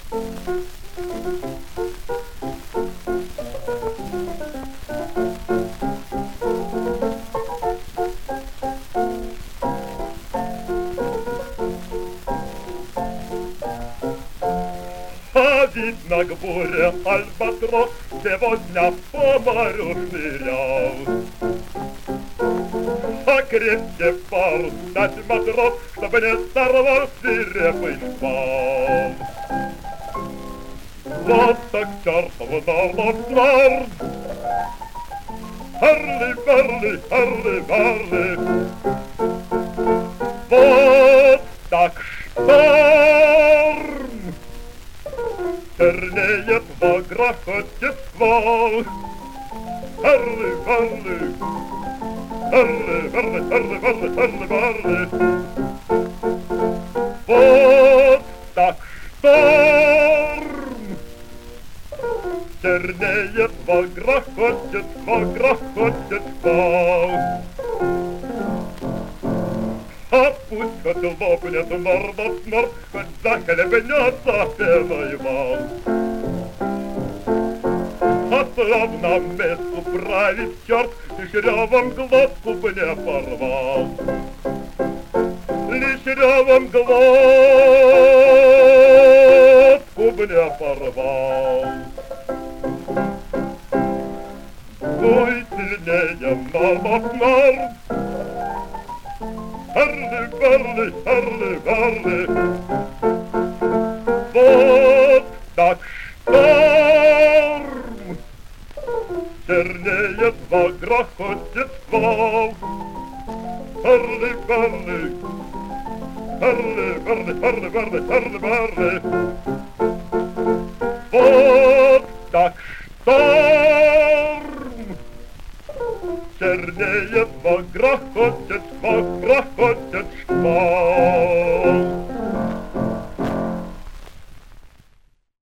Видно, к буре альбатрос сегодня по морю шнырял. А крепкий парус дать матрос, чтобы не сорвал свирепый шквал. Вот так чертов норд. Харли, Харли, Харли, Харли. Вот так шторм. Чернеет во грохоте ствол. Харли, Харли, Харли, Харли, Харли, Харли, Харли, Харли. Вот так шторм. Чернеет во грохоте ствол. А пусть хоть лопнет морд, хоть захлебнется пеной вал. А словно меску правит черт, лишь ревом глотку мне порвал. Лишь ревом глотку мне порвал. Дуй сильнее, норд. Харли, Харли, Харли, Харли. Вот так шторм. Чернеет во грохоте ствол. Харли, Харли, Харли, Харли, Харли, Харли, Харли, Харли. Вот так шторм. Чернеет во грохочет шквал.